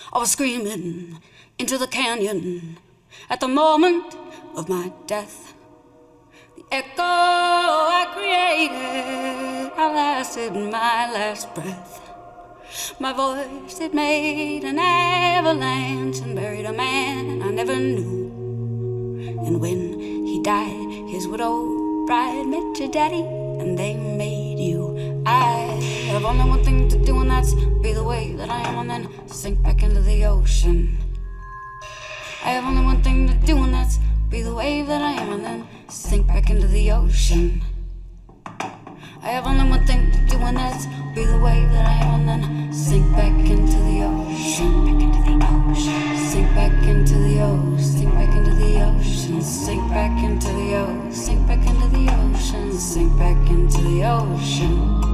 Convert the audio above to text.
I was screaming into the canyon at the moment of my death. The echo I created outlasted my last breath. My voice, it made an avalanche and buried a man I never knew. And when he died, his widow bride met your daddy, and they made you. I have only one thing to do, and that's be the way that I am, and then sink back into the ocean. I have only one thing to do, and that's be the wave that I am, and then sink back into the ocean. I have only one thing to do, and that's be the wave that I am, and then sink back into the ocean. Sink back into the ocean. Sink back into the ocean. Sink back into the ocean. Sink back into the ocean. Sink back into the ocean. Sink back into the ocean.